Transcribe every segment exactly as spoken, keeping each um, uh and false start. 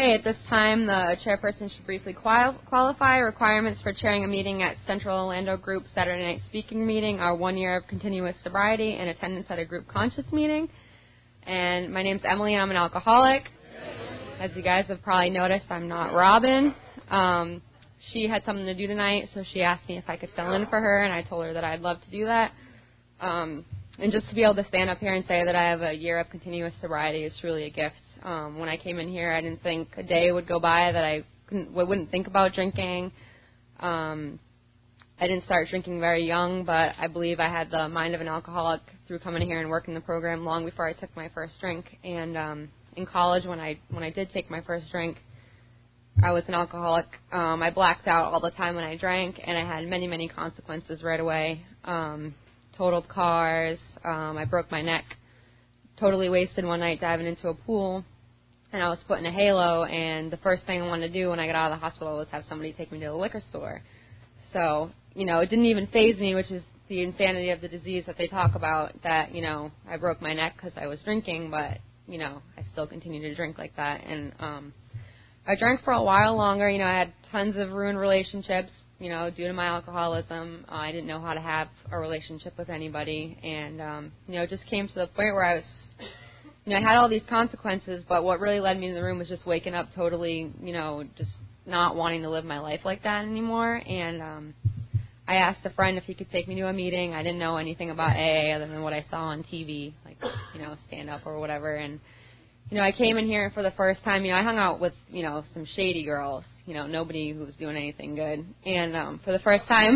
Okay, at this time, the chairperson should briefly qual- qualify. Requirements for chairing a meeting at Central Orlando Group Saturday Night Speaking Meeting are one year of continuous sobriety and attendance at a group conscious meeting. And my name's Emily, and I'm an alcoholic. As you guys have probably noticed, I'm not Robin. Um, she had something to do tonight, so she asked me if I could fill in for her, and I told her that I'd love to do that. Um, and just to be able to stand up here and say that I have a year of continuous sobriety is truly a gift. Um, when I came in here, I didn't think a day would go by that I couldn't, wouldn't think about drinking. Um, I didn't start drinking very young, but I believe I had the mind of an alcoholic through coming here and working the program long before I took my first drink. And um, in college, when I when I did take my first drink, I was an alcoholic. Um, I blacked out all the time when I drank, and I had many, many consequences right away. Um, totaled cars. Um, I broke my neck. Totally wasted one night diving into a pool. And I was put in a halo, and the first thing I wanted to do when I got out of the hospital was have somebody take me to the liquor store. So, you know, it didn't even faze me, which is the insanity of the disease that they talk about, that, you know, I broke my neck because I was drinking, but, you know, I still continue to drink like that. And um, I drank for a while longer. You know, I had tons of ruined relationships, you know, due to my alcoholism. Uh, I didn't know how to have a relationship with anybody. And, um, you know, it just came to the point where I was... You know, I had all these consequences, but what really led me to the room was just waking up totally, you know, just not wanting to live my life like that anymore. And um, I asked a friend if he could take me to a meeting. I didn't know anything about A A other than what I saw on T V, like, you know, stand up or whatever. And, you know, I came in here for the first time. You know, I hung out with, you know, some shady girls, you know, nobody who was doing anything good. And um, for the first time...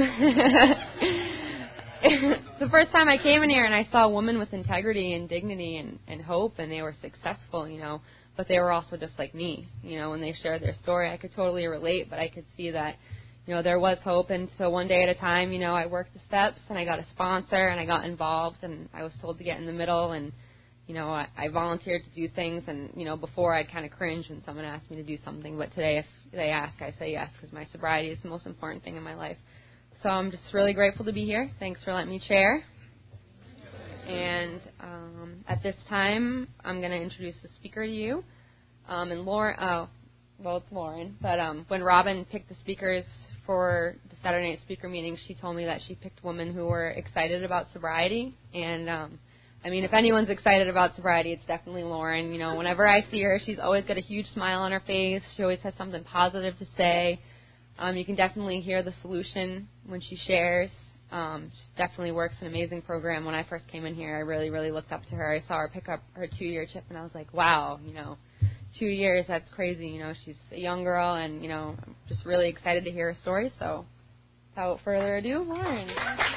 It's the first time I came in here and I saw a woman with integrity and dignity and, and hope, and they were successful, you know, but they were also just like me. You know, when they shared their story, I could totally relate, but I could see that, you know, there was hope. And so one day at a time, you know, I worked the steps and I got a sponsor and I got involved, and I was told to get in the middle, and, you know, I, I volunteered to do things. And, you know, before I'd kind of cringe when someone asked me to do something, but today if they ask, I say yes, because my sobriety is the most important thing in my life. So I'm just really grateful to be here. Thanks for letting me chair. And um, at this time, I'm going to introduce the speaker to you. Um, and Lauren, oh, well, it's Lauren. But um, when Robin picked the speakers for the Saturday Night Speaker meeting, she told me that she picked women who were excited about sobriety. And, um, I mean, if anyone's excited about sobriety, it's definitely Lauren. You know, whenever I see her, she's always got a huge smile on her face. She always has something positive to say. Um, you can definitely hear the solution when she shares. Um, she definitely works an amazing program. When I first came in here, I really, really looked up to her. I saw her pick up her two-year chip, and I was like, wow, you know, two years, that's crazy. You know, she's a young girl, and, you know, I'm just really excited to hear her story. So without further ado, Lauren.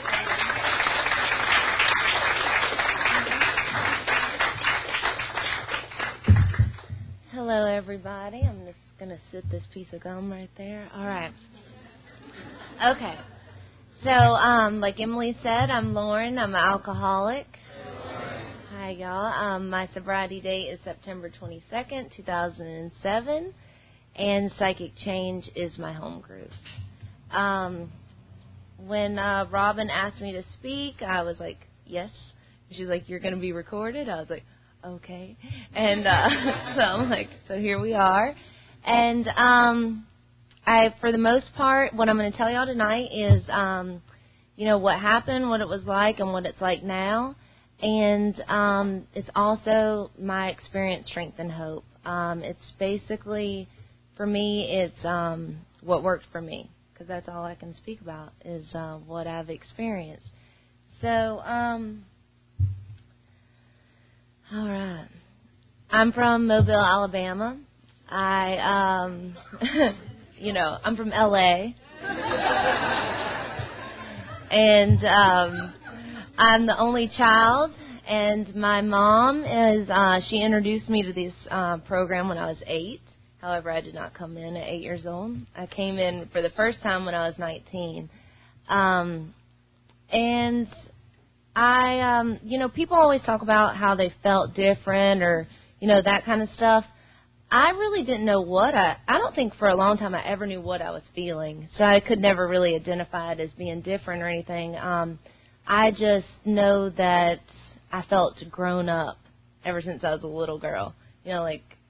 Hello, everybody. I'm just going to sit this piece of gum right there. All right. Okay. So, um, like Emily said, I'm Lauren. I'm an alcoholic. Hi, y'all. Um, my sobriety date is September twenty-second, two thousand seven, and Psychic Change is my home group. Um, when uh, Robin asked me to speak, I was like, yes. She's like, you're going to be recorded? I was like, okay. And uh, so I'm like, so here we are. And um, I, for the most part, what I'm going to tell y'all tonight is, um, you know, what happened, what it was like, and what it's like now. And um, it's also my experience, strength, and hope. Um, it's basically, for me, it's um, what worked for me, because that's all I can speak about is uh, what I've experienced. So, um... all right. I'm from Mobile, Alabama. I, um, you know, I'm from L A And um, I'm the only child. And my mom is, uh, she introduced me to this uh, program when I was eight. However, I did not come in at eight years old. I came in for the first time when I was nineteen. Um, and... I, um, you know, people always talk about how they felt different or, you know, that kind of stuff. I really didn't know what I, I don't think for a long time I ever knew what I was feeling. So I could never really identify it as being different or anything. Um, I just know that I felt grown up ever since I was a little girl. You know, like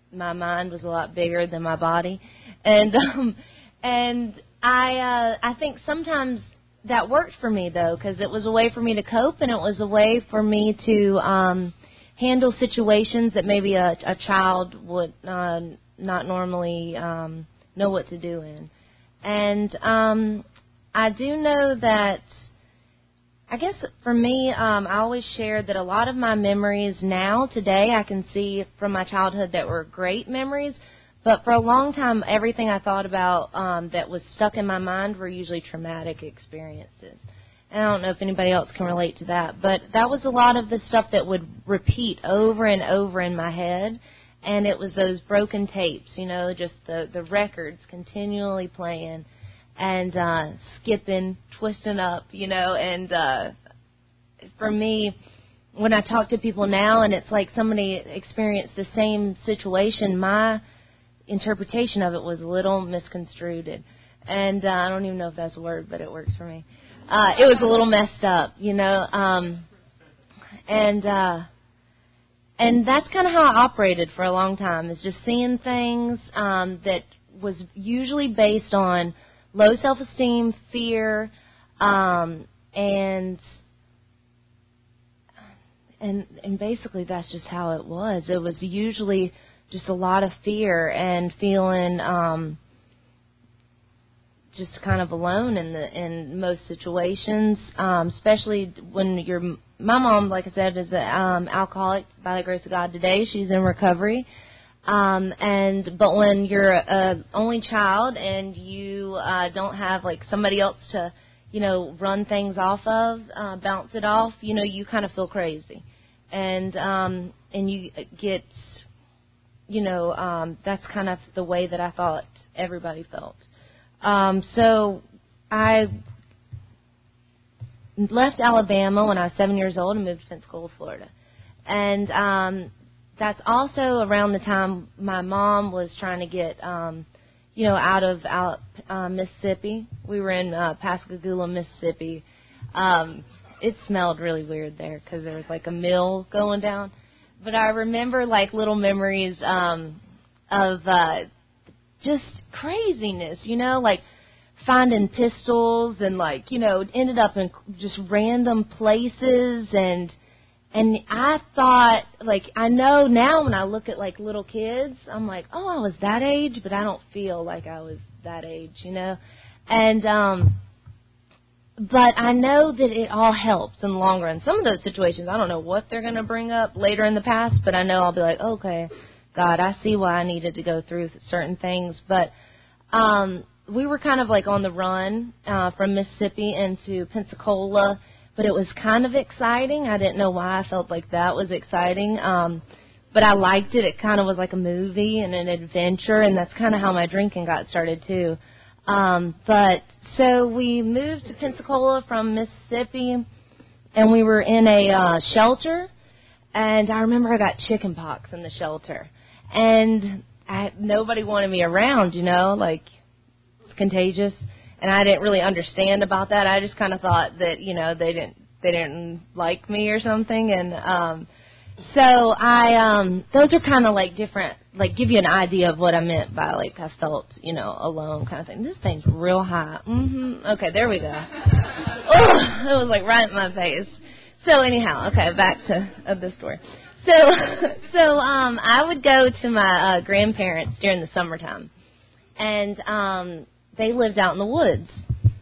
my mind was a lot bigger than my body, and um, and I uh, I think sometimes that worked for me though, because it was a way for me to cope, and it was a way for me to um, handle situations that maybe a, a child would uh, not normally um, know what to do in. And um, I do know that, I guess for me, um, I always share that a lot of my memories now, today, I can see from my childhood that were great memories, but for a long time, everything I thought about um, that was stuck in my mind were usually traumatic experiences. And I don't know if anybody else can relate to that, but that was a lot of the stuff that would repeat over and over in my head. And it was those broken tapes, you know, just the, the records continually playing and uh, skipping, twisting up, you know. And uh, for me, when I talk to people now and it's like somebody experienced the same situation, my interpretation of it was a little misconstrued. And uh, I don't even know if that's a word, but it works for me. Uh, it was a little messed up, you know. Um, and... Uh, And that's kind of how I operated for a long time, is just seeing things um, that was usually based on low self-esteem, fear, um, and and and basically that's just how it was. It was usually just a lot of fear and feeling um, just kind of alone in the in most situations, um, especially when you're. My mom, like I said, is an um, alcoholic by the grace of God today. She's in recovery. Um, and but when you're a only child and you uh, don't have like somebody else to, you know, run things off of, uh, bounce it off, you know, you kind of feel crazy, and um, and you get, you know, um, that's kind of the way that I thought everybody felt. Um, so I. left Alabama when I was seven years old and moved to Pensacola, Florida. And um, that's also around the time my mom was trying to get, um, you know, out of out, uh, Mississippi. We were in uh, Pascagoula, Mississippi. Um, it smelled really weird there because there was like a mill going down. But I remember like little memories um, of uh, just craziness, you know, like finding pistols and, like, you know, ended up in just random places. And and I thought, like, I know now when I look at, like, little kids, I'm like, oh, I was that age, but I don't feel like I was that age, you know. And, um, but I know that it all helps in the long run. Some of those situations, I don't know what they're going to bring up later in the past, but I know I'll be like, okay, God, I see why I needed to go through certain things. But, um, we were kind of like on the run uh, from Mississippi into Pensacola, but it was kind of exciting. I didn't know why I felt like that was exciting, um, but I liked it. It kind of was like a movie and an adventure, and that's kind of how my drinking got started too. Um, but so we moved to Pensacola from Mississippi, and we were in a uh, shelter, and I remember I got chicken pox in the shelter, and I, nobody wanted me around, you know, like, contagious, and I didn't really understand about that. I just kind of thought that, you know, they didn't they didn't like me or something, and um, so I um, those are kind of like different, like give you an idea of what I meant by like I felt, you know, alone kind of thing. This thing's real high. Mm-hmm. Okay, there we go. Oh, it was like right in my face. So anyhow, okay, back to uh, the story. So so um, I would go to my uh, grandparents during the summertime, and um. They lived out in the woods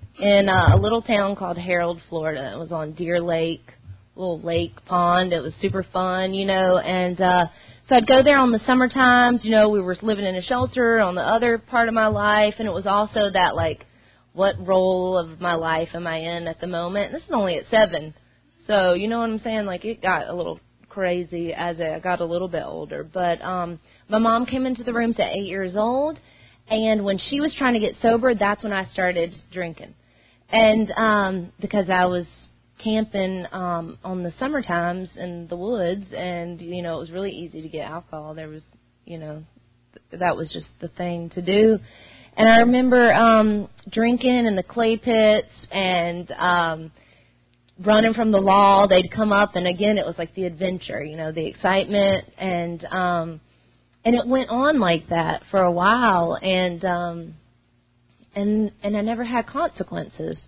in uh, a little town called Harold, Florida. It was on Deer Lake, little lake pond. It was super fun, you know. And uh, so I'd go there on the summer times. You know, we were living in a shelter on the other part of my life. And it was also that, like, what role of my life am I in at the moment? And this is only at seven. So, you know what I'm saying? Like, it got a little crazy as I got a little bit older. But um, my mom came into the rooms at eight years old. And when she was trying to get sober, that's when I started drinking. And um, because I was camping um, on the summer times in the woods, and, you know, it was really easy to get alcohol. There was, you know, th- that was just the thing to do. And I remember um, drinking in the clay pits and um, running from the law. They'd come up, and, again, it was like the adventure, you know, the excitement. And um and it went on like that for a while, and um, and and I never had consequences.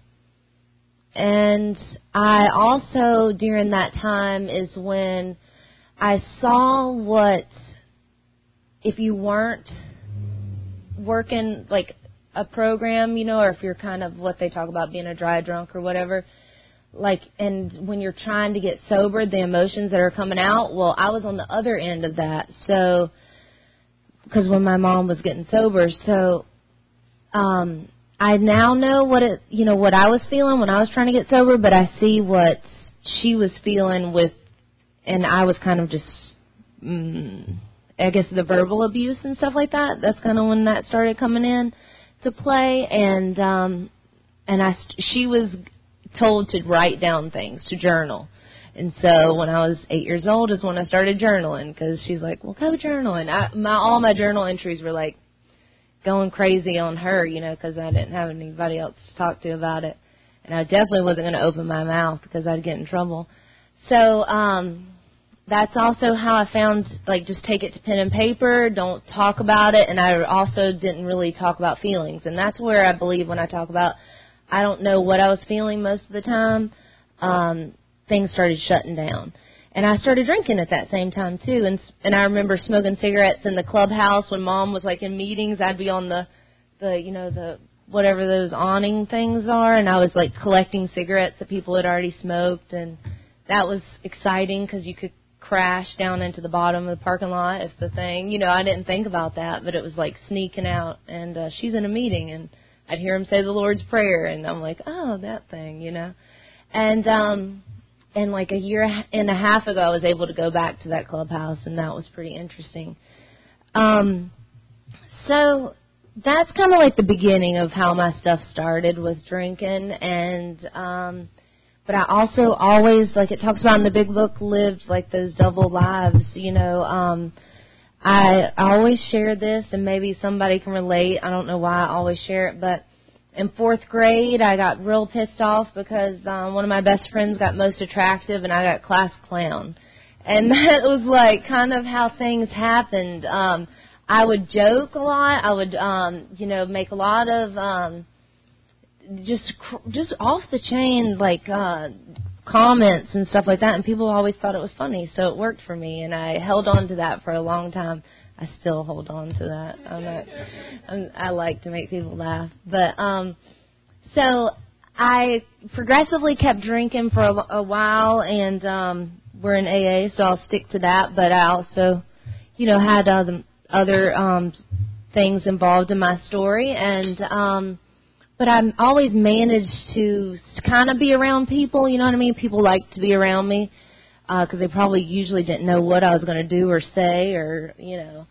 And I also, during that time, is when I saw what, if you weren't working like a program, you know, or if you're kind of what they talk about being a dry drunk or whatever, like, and when you're trying to get sober, the emotions that are coming out, well, I was on the other end of that. So, because when my mom was getting sober, so um, I now know what it, you know, what I was feeling when I was trying to get sober, but I see what she was feeling with, and I was kind of just, mm, I guess, the verbal abuse and stuff like that. That's kind of when that started coming in to play, and um, and I, she was told to write down things, to journal. And so when I was eight years old is when I started journaling, because she's like, well, go journal. And I, my, all my journal entries were like going crazy on her, you know, because I didn't have anybody else to talk to about it. And I definitely wasn't going to open my mouth because I'd get in trouble. So um, that's also how I found, like, just take it to pen and paper, don't talk about it. And I also didn't really talk about feelings. And that's where I believe when I talk about I don't know what I was feeling most of the time, um, things started shutting down. And I started drinking at that same time, too. And and I remember smoking cigarettes in the clubhouse when Mom was, like, in meetings. I'd be on the, the you know, the whatever those awning things are, and I was, like, collecting cigarettes that people had already smoked. And that was exciting because you could crash down into the bottom of the parking lot if the thing, you know, I didn't think about that, but it was, like, sneaking out. And uh, she's in a meeting, and I'd hear him say the Lord's Prayer, and I'm like, oh, that thing, you know. And um, and like a year and a half ago, I was able to go back to that clubhouse, and that was pretty interesting. Um, so that's kind of like the beginning of how my stuff started, was drinking. And um, but I also always, like it talks about in the big book, lived like those double lives, you know. Um, I, I always share this, and maybe somebody can relate. I don't know why I always share it, but in fourth grade, I got real pissed off because um, one of my best friends got most attractive, and I got class clown. And that was, like, kind of how things happened. Um, I would joke a lot. I would, um, you know, make a lot of um, just just off-the-chain, like, uh comments and stuff like that, and people always thought it was funny, so it worked for me, and I held on to that for a long time. I still hold on to that. I'm not, I'm, I like to make people laugh, but um, so I progressively kept drinking for a, a while, and um, we're in A A, so I'll stick to that. But I also, you know, had other other um, things involved in my story, and um, but I always managed to kind of be around people, you know what I mean? People liked to be around me because uh, they probably usually didn't know what I was going to do or say, or, you know.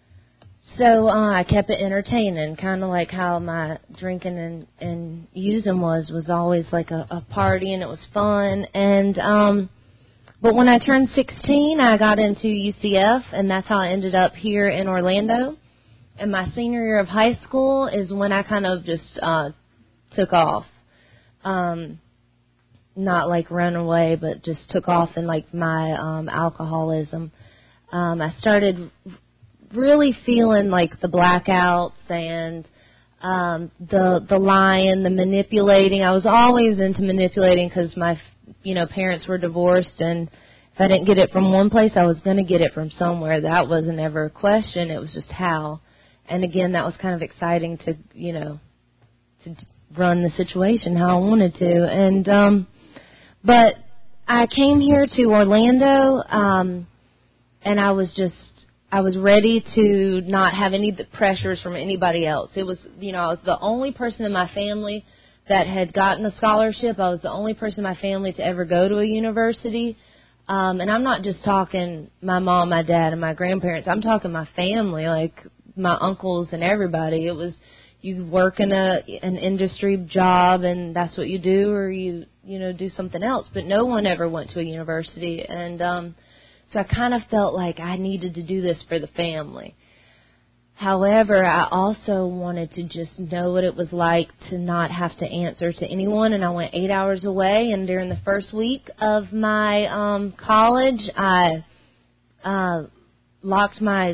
So uh, I kept it entertaining, kind of like how my drinking and, and using was, was always like a, a party, and it was fun. And um, but when I turned sixteen, I got into U C F, and that's how I ended up here in Orlando. And my senior year of high school is when I kind of just uh, took off. Um, not like run away, but just took off in like my um, alcoholism. Um, I started really feeling like the blackouts and um, the the lying, the manipulating. I was always into manipulating because my you know parents were divorced, and if I didn't get it from one place, I was going to get it from somewhere. That wasn't ever a question. It was just how. And again, that was kind of exciting to, you know, to run the situation how I wanted to. And, um, but I came here to Orlando, um, and I was just, I was ready to not have any pressures from anybody else. It was, you know, I was the only person in my family that had gotten a scholarship. I was the only person in my family to ever go to a university. Um, and I'm not just talking my mom, my dad, and my grandparents. I'm talking my family, like my uncles and everybody. It was you work in a an industry job, and that's what you do, or you you know do something else. But no one ever went to a university, and um, so I kind of felt like I needed to do this for the family. However, I also wanted to just know what it was like to not have to answer to anyone, and I went eight hours away, and during the first week of my um, college, I uh, locked my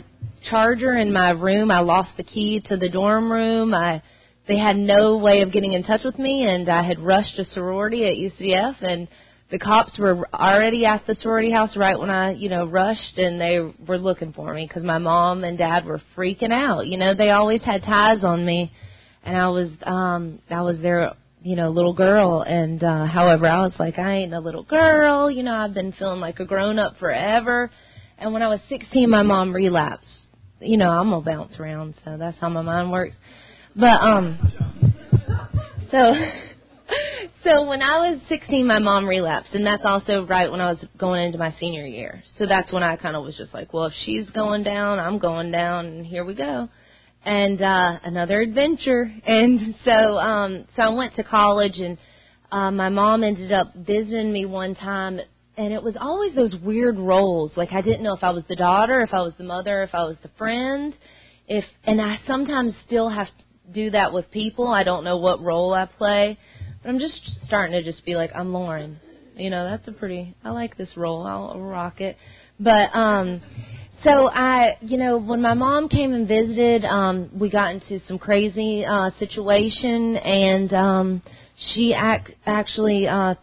charger in my room. I lost the key to the dorm room. I they had no way of getting in touch with me, and I had rushed a sorority at U C F, and the cops were already at the sorority house right when I, you know, rushed, and they were looking for me because my mom and dad were freaking out. You know, they always had ties on me, and I was, um, I was their, you know, little girl. And uh, however, I was like, I ain't a little girl. You know, I've been feeling like a grown up forever. And when I was sixteen, my mom relapsed. You know, I'm gonna bounce around, so that's how my mind works. But um, so. So when I was sixteen, my mom relapsed, and that's also right when I was going into my senior year. So that's when I kind of was just like, well, if she's going down, I'm going down, and here we go. And uh, another adventure. And so um, so I went to college, and uh, my mom ended up visiting me one time, and it was always those weird roles. Like I didn't know if I was the daughter, if I was the mother, if I was the friend. If and I sometimes still have to do that with people. I don't know what role I play. But I'm just starting to just be like, I'm Lauren. You know, that's a pretty, I like this role. I'll rock it. But, um, so I, you know, when my mom came and visited, um, we got into some crazy uh, situation, and um, she ac- actually uh,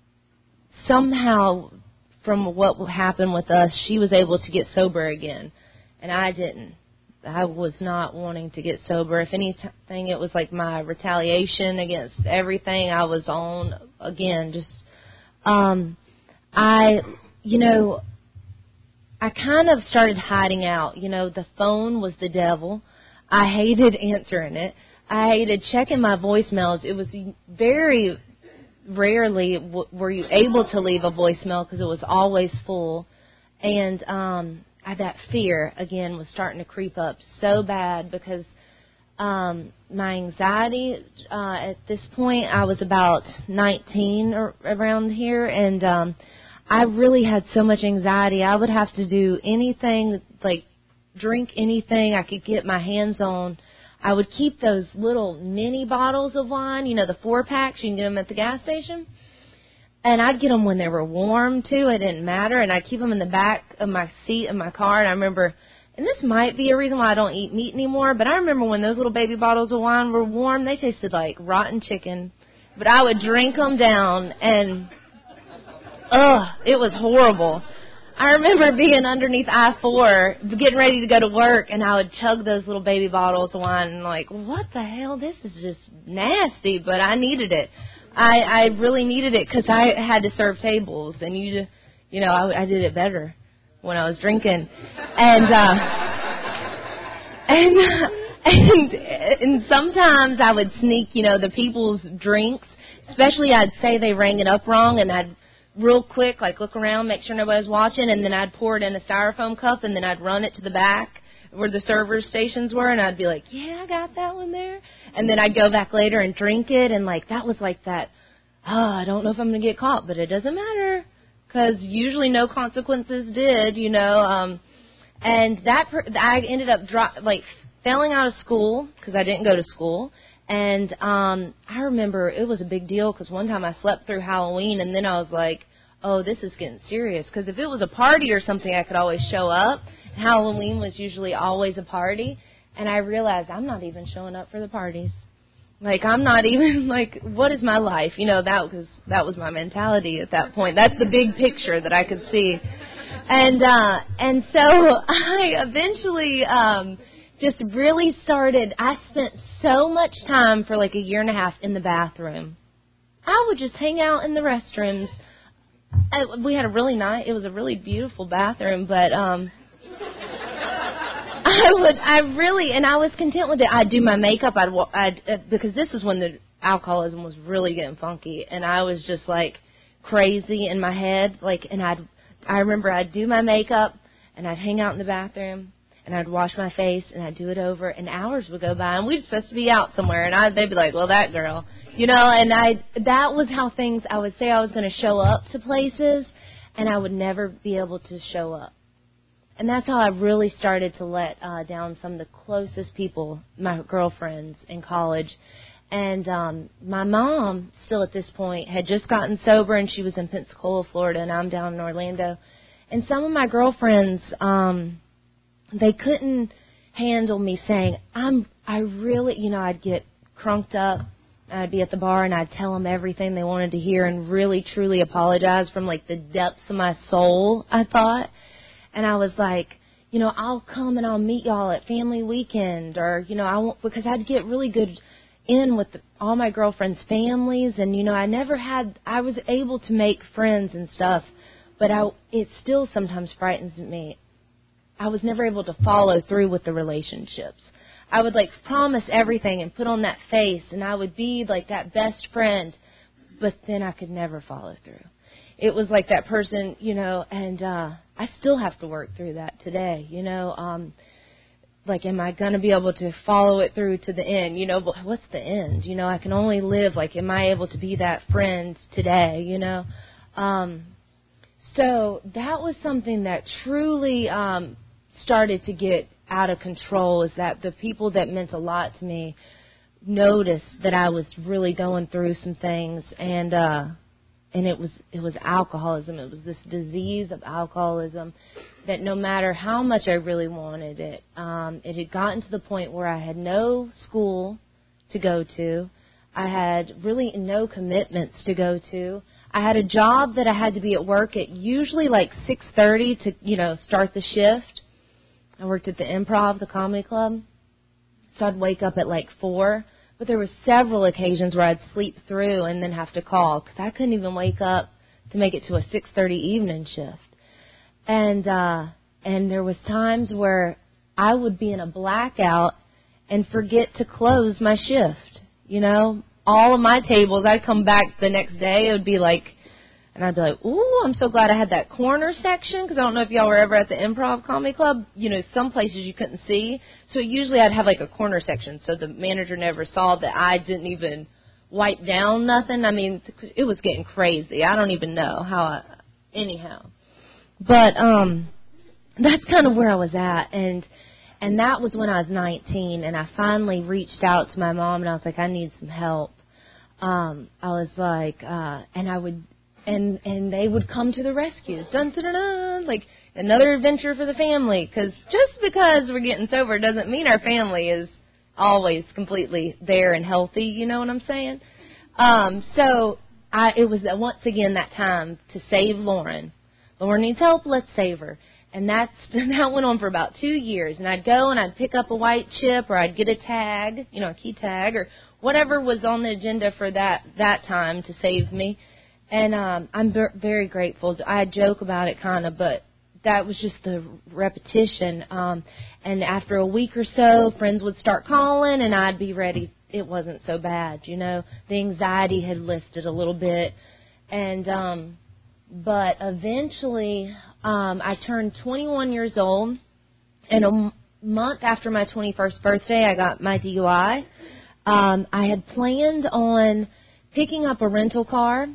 somehow, from what happened with us, she was able to get sober again, and I didn't. I was not wanting to get sober. If anything, it was like my retaliation against everything I was on. Again, just, um, I, you know, I kind of started hiding out. You know, the phone was the devil. I hated answering it. I hated checking my voicemails. It was very rarely w- were you able to leave a voicemail because it was always full. And, um, I, that fear, again, was starting to creep up so bad because um, my anxiety, uh, at this point, I was about nineteen or around here, and um, I really had so much anxiety. I would have to do anything, like drink anything I could get my hands on. I would keep those little mini bottles of wine, you know, the four-packs. You can get them at the gas station. And I'd get them when they were warm, too. It didn't matter. And I'd keep them in the back of my seat of my car. And I remember, and this might be a reason why I don't eat meat anymore, but I remember when those little baby bottles of wine were warm, they tasted like rotten chicken. But I would drink them down, and, ugh, it was horrible. I remember being underneath I four, getting ready to go to work, and I would chug those little baby bottles of wine, and like, what the hell? This is just nasty, but I needed it. I, I really needed it because I had to serve tables, and you, you know, I, I did it better when I was drinking, and uh, and and and sometimes I would sneak, you know, the people's drinks. Especially, I'd say they rang it up wrong, and I'd real quick like look around, make sure nobody's watching, and then I'd pour it in a styrofoam cup, and then I'd run it to the back where the server stations were, and I'd be like, yeah, I got that one there. And then I'd go back later and drink it, and, like, that was like that, oh, I don't know if I'm going to get caught, but it doesn't matter, because usually no consequences did, you know. Um, and that per- I ended up, dro- like, failing out of school, because I didn't go to school. And um, I remember it was a big deal, because one time I slept through Halloween, and then I was like, oh, this is getting serious. Because if it was a party or something, I could always show up. Halloween was usually always a party, and I realized I'm not even showing up for the parties. Like, I'm not even, like, what is my life? You know, that was, that was my mentality at that point. That's the big picture that I could see. And uh, and so I eventually um, just really started, I spent so much time for like a year and a half in the bathroom. I would just hang out in the restrooms. I, we had a really nice, it was a really beautiful bathroom, but... um. I would, I really, and I was content with it. I'd do my makeup, I'd, I'd, uh, because this is when the alcoholism was really getting funky, and I was just like crazy in my head, like, and I'd, I remember I'd do my makeup, and I'd hang out in the bathroom, and I'd wash my face, and I'd do it over, and hours would go by, and we were supposed to be out somewhere, and I, they'd be like, well, that girl, you know, and I, that was how things, I would say I was going to show up to places, and I would never be able to show up. And that's how I really started to let uh, down some of the closest people, my girlfriends in college. And um, my mom, still at this point, had just gotten sober, and she was in Pensacola, Florida, and I'm down in Orlando. And some of my girlfriends, um, they couldn't handle me saying, I'm, I really, you know, I'd get crunked up. I'd be at the bar and I'd tell them everything they wanted to hear and really, truly apologize from, like, the depths of my soul, I thought. And I was like, you know, I'll come and I'll meet y'all at family weekend, or, you know, I won't, because I'd get really good in with the, all my girlfriends' families, and, you know, I never had, I was able to make friends and stuff, but I, it still sometimes frightens me. I was never able to follow through with the relationships. I would, like, promise everything and put on that face, and I would be, like, that best friend, but then I could never follow through. It was like that person, you know, and uh, I still have to work through that today, you know. Um, like, am I going to be able to follow it through to the end? You know, but what's the end? You know, I can only live, like, am I able to be that friend today, you know? Um, so that was something that truly um, started to get out of control, is that the people that meant a lot to me noticed that I was really going through some things, and uh, and it was it was alcoholism. It was this disease of alcoholism that no matter how much I really wanted it, um, it had gotten to the point where I had no school to go to. I had really no commitments to go to. I had a job that I had to be at work at usually like six thirty to, you know, start the shift. I worked at the Improv, the comedy club, so I'd wake up at like four. But there were several occasions where I'd sleep through and then have to call because I couldn't even wake up to make it to a six thirty evening shift. And uh, and there was times where I would be in a blackout and forget to close my shift. You know, all of my tables, I'd come back the next day, it would be like, and I'd be like, ooh, I'm so glad I had that corner section, because I don't know if y'all were ever at the Improv Comedy Club. You know, some places you couldn't see. So usually I'd have like a corner section, so the manager never saw that I didn't even wipe down nothing. I mean, it was getting crazy. I don't even know how I, anyhow. But um, that's kind of where I was at, and and that was when I was nineteen, and I finally reached out to my mom, and I was like, I need some help. Um, I was like, uh, and I would... And and they would come to the rescue. Dun, dun, dun, dun, like another adventure for the family. Because just because we're getting sober doesn't mean our family is always completely there and healthy. You know what I'm saying? Um, so I, it was once again that time to save Lauren. Lauren needs help. Let's save her. And that's, that went on for about two years. And I'd go and I'd pick up a white chip, or I'd get a tag, you know, a key tag, or whatever was on the agenda for that, that time to save me. And um, I'm very grateful. I joke about it kind of, but that was just the repetition. Um, and after a week or so, friends would start calling, and I'd be ready. It wasn't so bad, you know. The anxiety had lifted a little bit. And um, but eventually, um, I turned twenty-one years old, and a m- month after my twenty-first birthday, I got my D U I. Um, I had planned on picking up a rental car.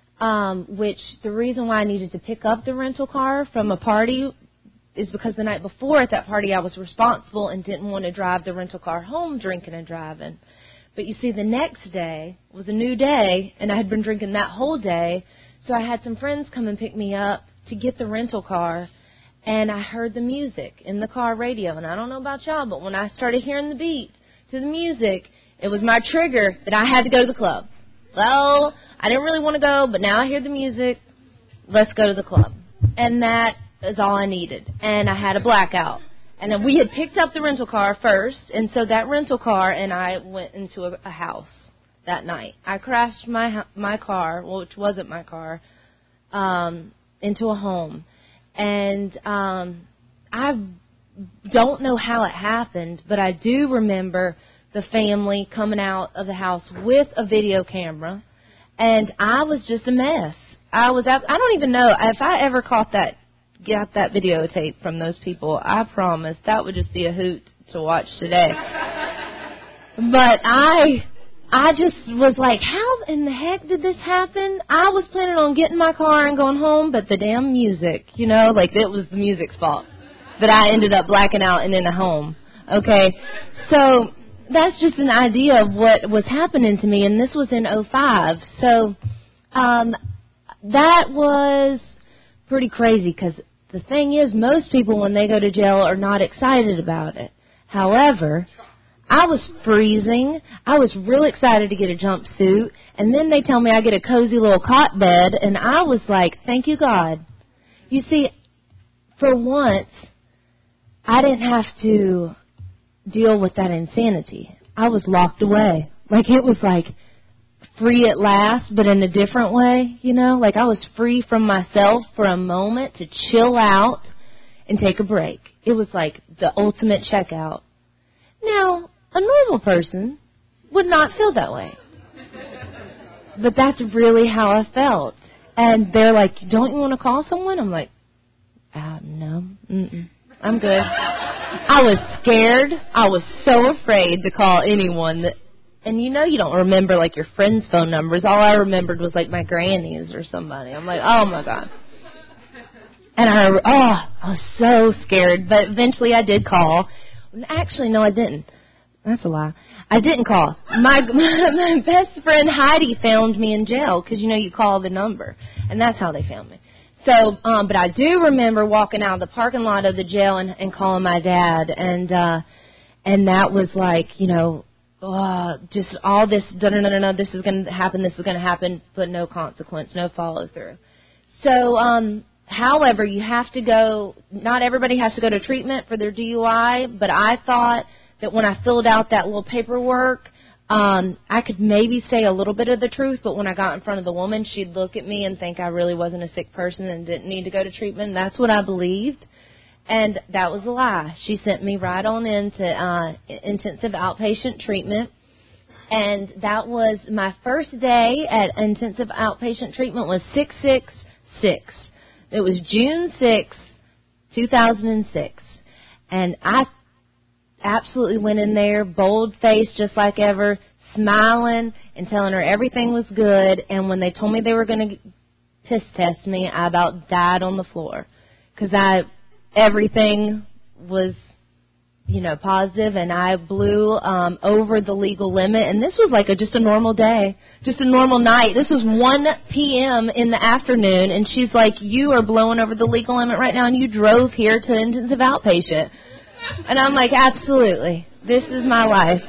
Um, which the reason why I needed to pick up the rental car from a party is because the night before at that party I was responsible and didn't want to drive the rental car home drinking and driving. But you see, the next day was a new day, and I had been drinking that whole day, so I had some friends come and pick me up to get the rental car, and I heard the music in the car radio. And I don't know about y'all, but when I started hearing the beat to the music, it was my trigger that I had to go to the club. Well, I didn't really want to go, but now I hear the music. Let's go to the club. And that is all I needed. And I had a blackout. And we had picked up the rental car first, and so that rental car and I went into a, a house that night. I crashed my my car, which wasn't my car, um, into a home. And um, I don't know how it happened, but I do remember the family coming out of the house with a video camera, and I was just a mess. I was, I don't even know, if I ever caught that, got that videotape from those people, I promise that would just be a hoot to watch today. But I, I just was like, how in the heck did this happen? I was planning on getting my car and going home, but the damn music, you know, like it was the music's fault that I ended up blacking out and in a home. Okay, so that's just an idea of what was happening to me, and this was in oh five. So um, that was pretty crazy because the thing is, most people when they go to jail are not excited about it. However, I was freezing. I was real excited to get a jumpsuit. And then they tell me I get a cozy little cot bed. And I was like, thank you, God. You see, for once, I didn't have to deal with that insanity. I was locked away. Like, it was like free at last, but in a different way, you know? Like, I was free from myself for a moment to chill out and take a break. It was like the ultimate checkout. Now, a normal person would not feel that way. But that's really how I felt. And they're like, don't you want to call someone? I'm like, uh, no, mm-mm, I'm good. I was scared. I was so afraid to call anyone. That, and you know you don't remember, like, your friends' phone numbers. All I remembered was, like, my granny's or somebody. I'm like, oh, my God. And I, oh, I was so scared. But eventually I did call. Actually, no, I didn't. That's a lie. I didn't call. My, my my best friend Heidi found me in jail because, you know, you call the number. And that's how they found me. So, um, but I do remember walking out of the parking lot of the jail and, and calling my dad. And uh, and that was like, you know, uh, just all this, da-da-da-da-da, this is going to happen, this is going to happen, but no consequence, no follow-through. So, um, however, you have to go, not everybody has to go to treatment for their D U I, but I thought that when I filled out that little paperwork, um, I could maybe say a little bit of the truth, but when I got in front of the woman, she'd look at me and think I really wasn't a sick person and didn't need to go to treatment. And that's what I believed, and that was a lie. She sent me right on into uh, intensive outpatient treatment, and that was my first day at intensive outpatient treatment was six six six. It was June sixth, two thousand six, and I absolutely went in there, bold-faced just like ever, smiling and telling her everything was good. And when they told me they were going to piss test me, I about died on the floor because I everything was, you know, positive, and I blew um, over the legal limit. And this was like a, just a normal day, just a normal night. This was one p.m. in the afternoon, and she's like, you are blowing over the legal limit right now, and you drove here to intensive outpatient. And I'm like, absolutely. This is my life.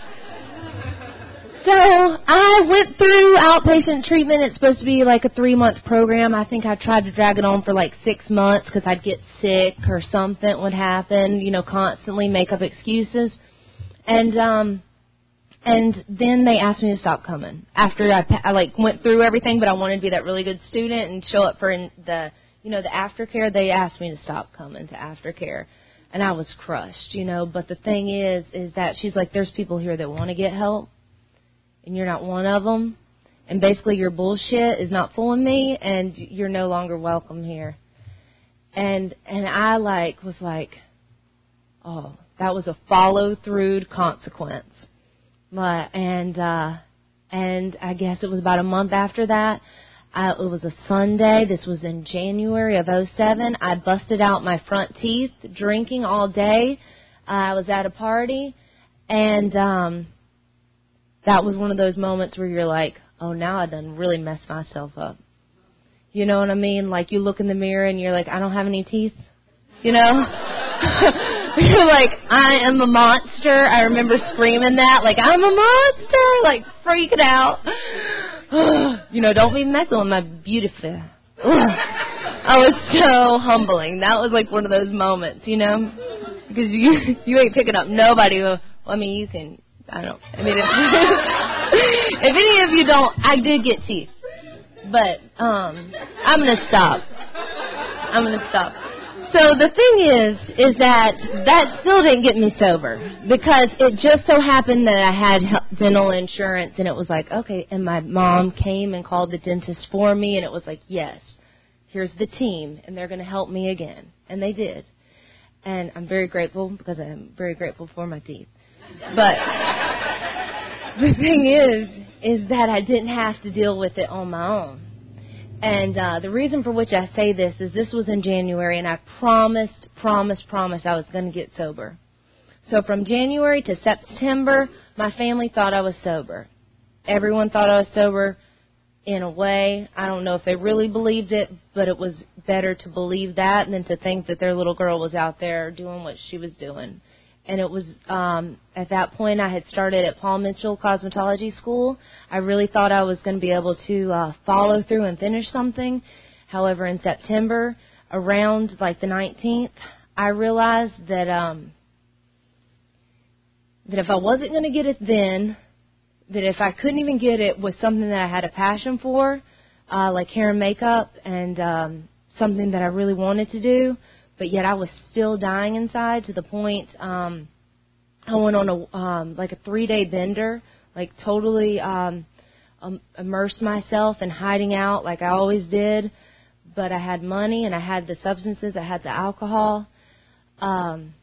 So I went through outpatient treatment. It's supposed to be like a three-month program. I think I tried to drag it on for like six months because I'd get sick or something would happen, you know, constantly make up excuses. And um, and then they asked me to stop coming. After I, I like went through everything, but I wanted to be that really good student and show up for the, you know, the aftercare. They asked me to stop coming to aftercare. And I was crushed, you know. But the thing is, is that she's like, there's people here that want to get help, and you're not one of them. And basically your bullshit is not fooling me, and you're no longer welcome here. And and I, like, was like, oh, that was a follow-through consequence. My, and, uh, and I guess it was about a month after that. I, it was a Sunday. This was in January of oh seven. I busted out my front teeth drinking all day. Uh, I was at a party, and um, that was one of those moments where you're like, oh, now I done really messed myself up. You know what I mean? Like, you look in the mirror, and you're like, I don't have any teeth. You know? You're like, I am a monster. I remember screaming that, like, I'm a monster, like, freaking out. You know, don't be messing with my beautiful. I was so humbling. That was like one of those moments, you know, because you you ain't picking up nobody. Well, I mean, you can. I don't. I mean, if, if any of you don't, I did get teeth, but um, I'm gonna stop. I'm gonna stop. So the thing is, is that that still didn't get me sober because it just so happened that I had dental insurance, and it was like, okay, and my mom came and called the dentist for me, and it was like, yes, here's the team, and they're going to help me again. And they did. And I'm very grateful because I'm very grateful for my teeth. But the thing is, is that I didn't have to deal with it on my own. And uh, the reason for which I say this is this was in January, and I promised, promised, promised I was going to get sober. So from January to September, my family thought I was sober. Everyone thought I was sober. in a way. I don't know if they really believed it, but it was better to believe that than to think that their little girl was out there doing what she was doing. And it was, um, at that point, I had started at Paul Mitchell Cosmetology School. I really thought I was going to be able to uh, follow through and finish something. However, in September, around like the nineteenth, I realized that um, that if I wasn't going to get it then, that if I couldn't even get it with something that I had a passion for, uh, like hair and makeup, and um, something that I really wanted to do, but yet I was still dying inside to the point um, I went on a um, like a three-day bender, like totally um, um, immersed myself in hiding out like I always did. But I had money and I had the substances, I had the alcohol. Um,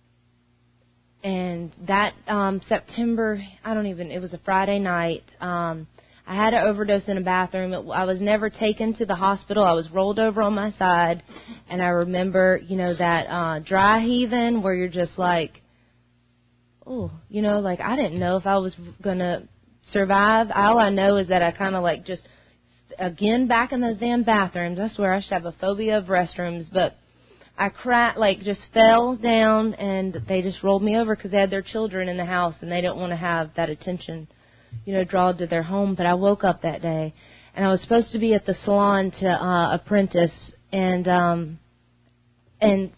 and that um, September, I don't even, it was a Friday night. Um, I had an overdose in a bathroom. It, I was never taken to the hospital. I was rolled over on my side. And I remember, you know, that uh, dry heaving where you're just like, oh, you know, like I didn't know if I was going to survive. All I know is that I kind of like just, again, back in those damn bathrooms. I swear I should have a phobia of restrooms. But I cried, like just fell down, and they just rolled me over because they had their children in the house, and they didn't want to have that attention, you know, drawn to their home. But I woke up that day, and I was supposed to be at the salon to uh, apprentice, and um, and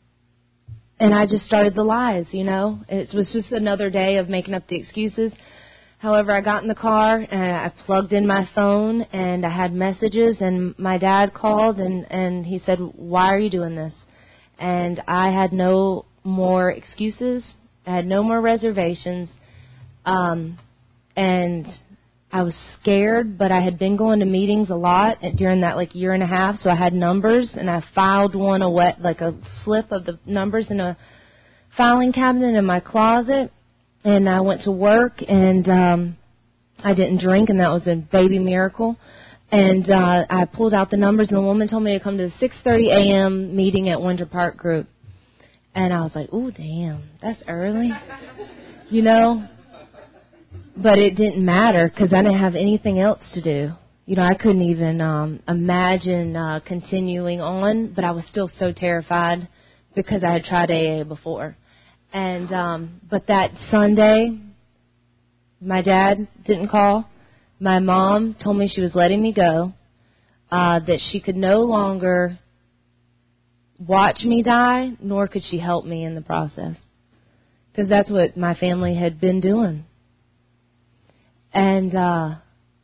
and I just started the lies, you know. It was just another day of making up the excuses. However, I got in the car, and I plugged in my phone, and I had messages, and my dad called, and, and he said, why are you doing this? And I had no more excuses. I had no more reservations. Um, and I was scared, but I had been going to meetings a lot during that, like, year and a half, so I had numbers, and I filed one, a wet, like a slip of the numbers in a filing cabinet in my closet. And I went to work, and um, I didn't drink, and that was a baby miracle. And uh, I pulled out the numbers, and the woman told me to come to the six thirty a.m. meeting at Winter Park Group. And I was like, ooh, damn, that's early, you know. But it didn't matter because I didn't have anything else to do. You know, I couldn't even um, imagine uh, continuing on, but I was still so terrified because I had tried A A before. And um, but that Sunday, my dad didn't call. My mom told me she was letting me go, uh, that she could no longer watch me die, nor could she help me in the process, because that's what my family had been doing. And uh,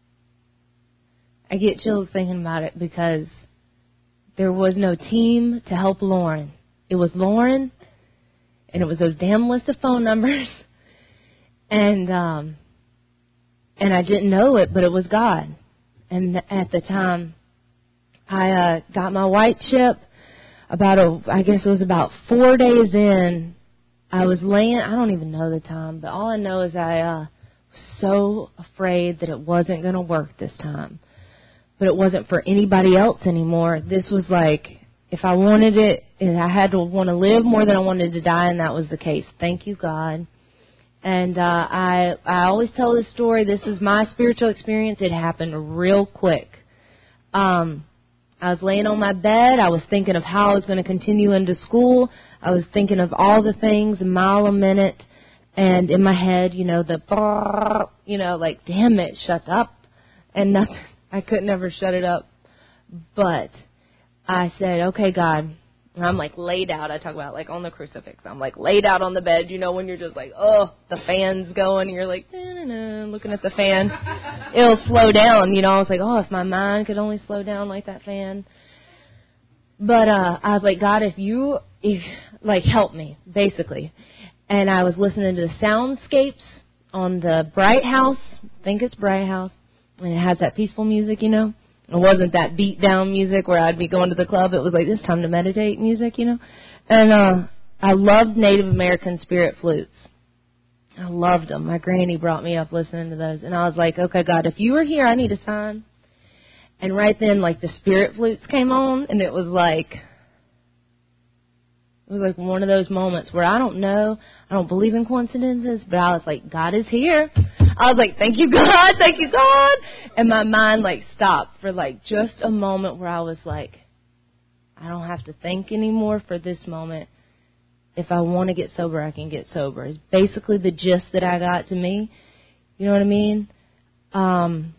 I get chills thinking about it because there was no team to help Lauren. It was Lauren. And it was those damn list of phone numbers. And um, and I didn't know it, but it was God. And at the time, I uh, got my white chip. About, a, I guess it was about four days in, I was laying, I don't even know the time, but all I know is I uh, was so afraid that it wasn't going to work this time. But it wasn't for anybody else anymore. This was like, if I wanted it, and I had to want to live more than I wanted to die, and that was the case. Thank you, God. And uh, I I always tell this story. This is my spiritual experience. It happened real quick. Um, I was laying on my bed. I was thinking of how I was going to continue into school. I was thinking of all the things, a mile a minute, and in my head, you know, the, you know, like, damn it, shut up. And nothing. I could never shut it up. But I said, okay, God. And I'm like laid out. I talk about like on the crucifix. I'm like laid out on the bed, you know, when you're just like, oh, the fan's going. And you're like, na-na-na, looking at the fan. It'll slow down, you know. I was like, oh, if my mind could only slow down like that fan. But uh, I was like, God, if you, if like, help me, basically. And I was listening to the soundscapes on the Bright House. I think it's Bright House. And it has that peaceful music, you know. It wasn't that beat down music where I'd be going to the club. It was like, this time to meditate music, you know. And uh, I loved Native American spirit flutes. I loved them. My granny brought me up listening to those. And I was like, okay, God, if you were here, I need a sign. And right then, like, the spirit flutes came on, and it was like, it was like one of those moments where I don't know, I don't believe in coincidences, but I was like, God is here. I was like, thank you, God, thank you, God. And my mind, like, stopped for, like, just a moment where I was like, I don't have to think anymore for this moment. If I want to get sober, I can get sober. It's basically the gist that I got to me. You know what I mean? Um,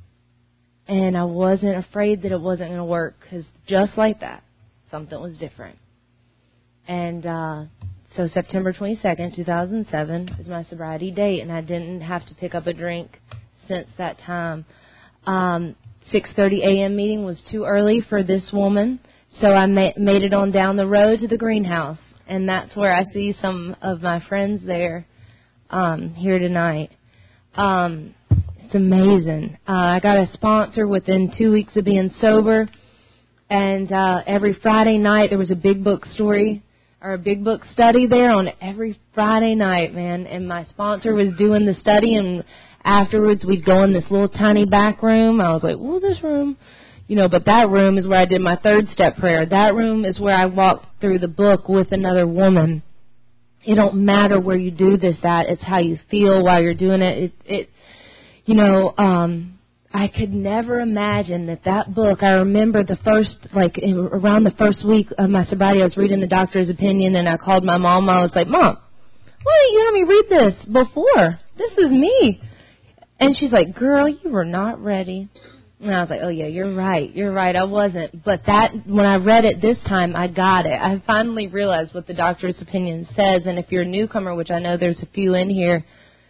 and I wasn't afraid that it wasn't going to work, because just like that, something was different. And uh, so September twenty-second, two thousand seven is my sobriety date, and I didn't have to pick up a drink since that time. Um, six thirty a.m. meeting was too early for this woman, so I ma- made it on down the road to the greenhouse, and that's where I see some of my friends there um, here tonight. Um, it's amazing. Uh, I got a sponsor within two weeks of being sober, and uh, every Friday night there was a big book story or a big book study there on every Friday night, man. And my sponsor was doing the study, and afterwards we'd go in this little tiny back room. I was like, "Well, this room." You know, but that room is where I did my third step prayer. That room is where I walked through the book with another woman. It don't matter where you do this at. It's how you feel while you're doing it. It, it you know, um, I could never imagine that that book, I remember the first, like, around the first week of my sobriety, I was reading the doctor's opinion, and I called my mom. I was like, Mom, why didn't you have me read this before? This is me. And she's like, girl, you were not ready. And I was like, oh, yeah, you're right. You're right. I wasn't. But that, when I read it this time, I got it. I finally realized what the doctor's opinion says. And if you're a newcomer, which I know there's a few in here,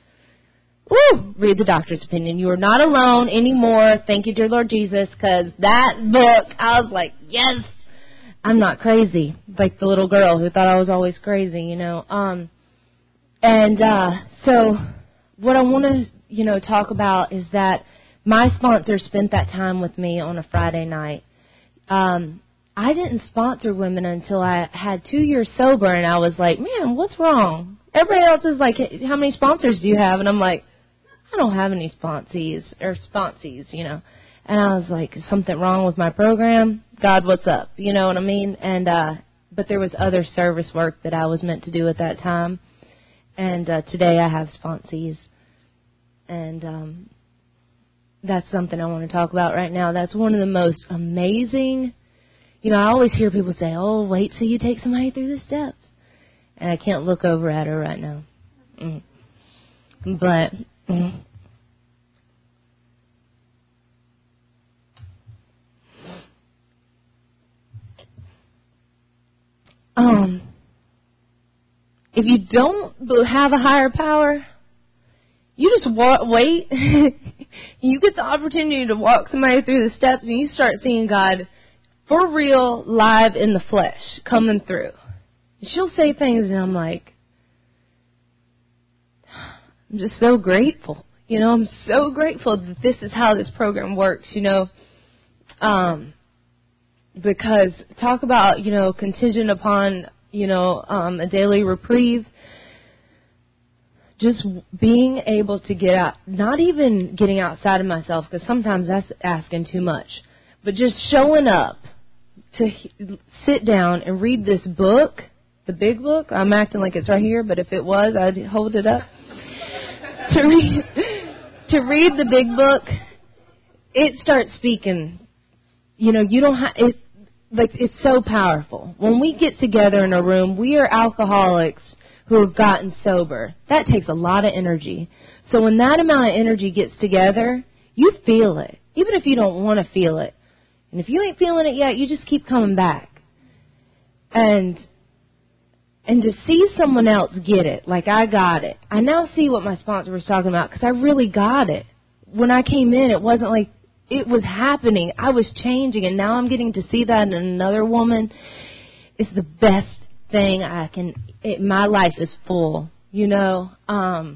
woo, read the doctor's opinion. You are not alone anymore. Thank you, dear Lord Jesus, because that book, I was like, yes, I'm not crazy. Like the little girl who thought I was always crazy, you know. Um, and uh, so what I want to, you know, talk about is that my sponsor spent that time with me on a Friday night. Um, I didn't sponsor women until I had two years sober, and I was like, man, what's wrong? Everybody else is like, how many sponsors do you have? And I'm like, I don't have any sponsees, or sponsees, you know. And I was like, is something wrong with my program? God, what's up? You know what I mean? And uh, but there was other service work that I was meant to do at that time. And uh, today I have sponsees. And um that's something I want to talk about right now. That's one of the most amazing, you know, I always hear people say, oh, wait till you take somebody through the steps. And I can't look over at her right now. Mm. But, mm. um, if you don't have a higher power, you just walk, wait. You get the opportunity to walk somebody through the steps, and you start seeing God for real, live in the flesh, coming through. And she'll say things, and I'm like, I'm just so grateful. You know, I'm so grateful that this is how this program works, you know. Um, because talk about, you know, contingent upon, you know, um, a daily reprieve. Just being able to get out, not even getting outside of myself, because sometimes that's asking too much, but just showing up to sit down and read this book, the big book. I'm acting like it's right here, but if it was, I'd hold it up. to read, to read the big book, it starts speaking. You know, you don't have, it, like, it's so powerful. When we get together in a room, we are alcoholics who have gotten sober. That takes a lot of energy. So when that amount of energy gets together, you feel it, even if you don't want to feel it. And if you ain't feeling it yet, you just keep coming back. And and to see someone else get it, like I got it. I now see what my sponsor was talking about, because I really got it. When I came in, it wasn't like it was happening. I was changing, and now I'm getting to see that in another woman. It's the best thing I can, it, my life is full, you know, um,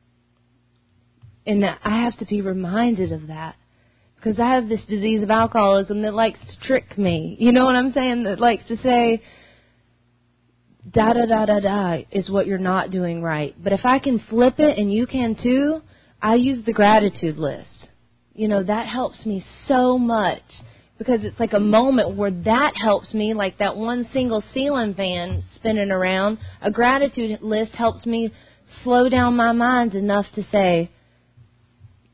and I have to be reminded of that, because I have this disease of alcoholism that likes to trick me, you know what I'm saying, that likes to say, da-da-da-da-da is what you're not doing right. But if I can flip it, and you can too, I use the gratitude list. You know, that helps me so much. Because it's like a moment where that helps me, like that one single ceiling fan spinning around. A gratitude list helps me slow down my mind enough to say,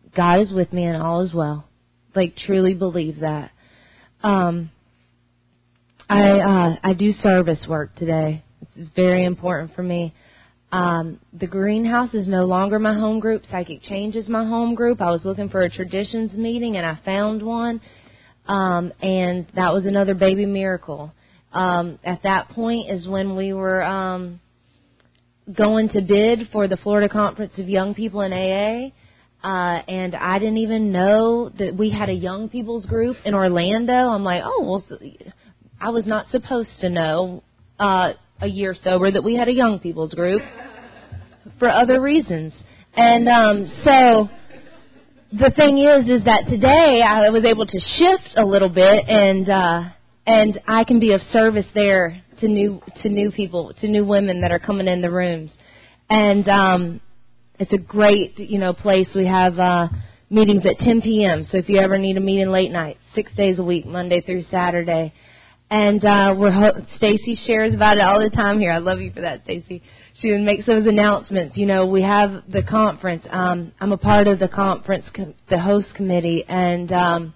God is with me and all is well. Like, truly believe that. Um, I uh, I do service work today. It's very important for me. Um, the greenhouse is no longer my home group. Psychic Change is my home group. I was looking for a traditions meeting, and I found one. Um, and that was another baby miracle. Um, at that point is when we were um, going to bid for the Florida Conference of Young People in A A. Uh, and I didn't even know that we had a young people's group in Orlando. I'm like, oh, well, I was not supposed to know uh, a year sober that we had a young people's group for other reasons. And um, so the thing is, is that today I was able to shift a little bit, and uh, and I can be of service there to new to new people, to new women that are coming in the rooms, and. Um, It's a great, you know, place. We have uh, meetings at ten p.m. So if you ever need a meeting late night, six days a week, Monday through Saturday. And uh, we're ho- Stacy shares about it all the time here. I love you for that, Stacy. She makes those announcements. You know, we have the conference. Um, I'm a part of the conference, com- the host committee. And um,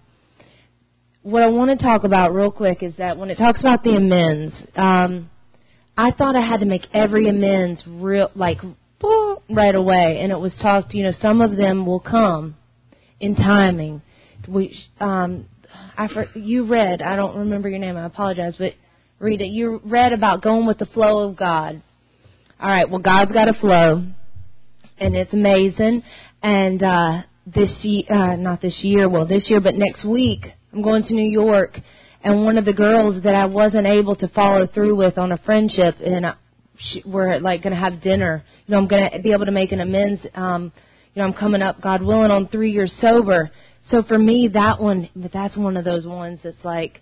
what I want to talk about real quick is that when it talks about the amends, um, I thought I had to make every amends real, like, right away, and it was talked, you know, some of them will come in timing. We, um, I, you read, I don't remember your name, I apologize, but read it. You read about going with the flow of God. All right, well, God's got a flow, and it's amazing, and uh, this year, uh, not this year, well, this year, but next week, I'm going to New York, and one of the girls that I wasn't able to follow through with on a friendship, and I, we're like going to have dinner. You know, I'm going to be able to make an amends. Um, you know, I'm coming up, God willing, on three years sober. So for me, that one, but that's one of those ones that's like,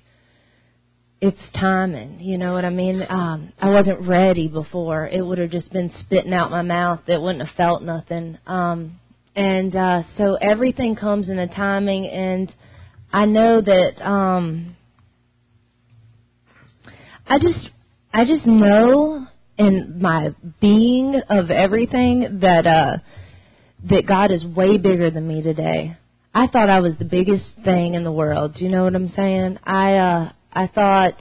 it's timing. You know what I mean? Um, I wasn't ready before. It would have just been spitting out my mouth. It wouldn't have felt nothing. Um, and uh, so everything comes in a timing, and I know that um, I just, I just know. In my being of everything that uh, that God is way bigger than me today. I thought I was the biggest thing in the world. Do you know what I'm saying? I uh, I thought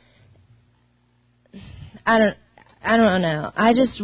I don't I don't know. I just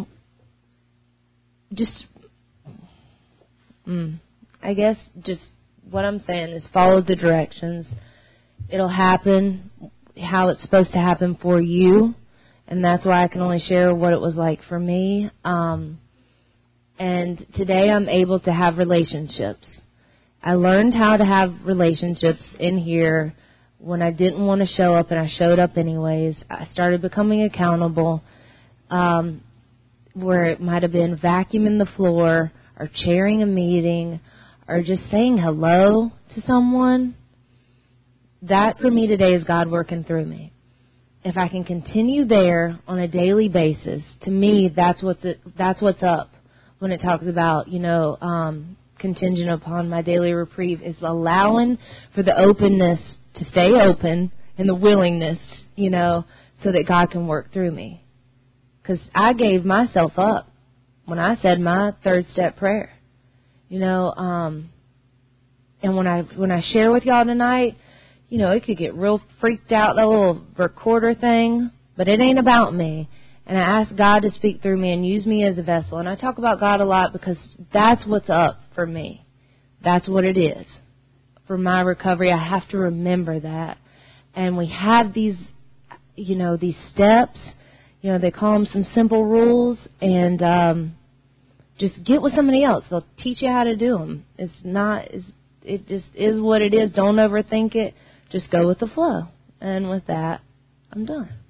just mm, I guess just what I'm saying is follow the directions. It'll happen how it's supposed to happen for you. And that's why I can only share what it was like for me. Um, and today I'm able to have relationships. I learned how to have relationships in here when I didn't want to show up, and I showed up anyways. I started becoming accountable, um, where it might have been vacuuming the floor or chairing a meeting or just saying hello to someone. That for me today is God working through me. If I can continue there on a daily basis, to me, that's what's it, that's what's up when it talks about, you know, um, contingent upon my daily reprieve, is allowing for the openness to stay open and the willingness, you know, so that God can work through me. Because I gave myself up when I said my third step prayer, you know, um, and when I when I share with y'all tonight, you know, it could get real freaked out, that little recorder thing, but it ain't about me. And I ask God to speak through me and use me as a vessel. And I talk about God a lot because that's what's up for me. That's what it is. For my recovery, I have to remember that. And we have these, you know, these steps. You know, they call them some simple rules. And um, just get with somebody else. They'll teach you how to do them. It's not, it's, it just is what it is. Don't overthink it. Just go with the flow. And with that, I'm done.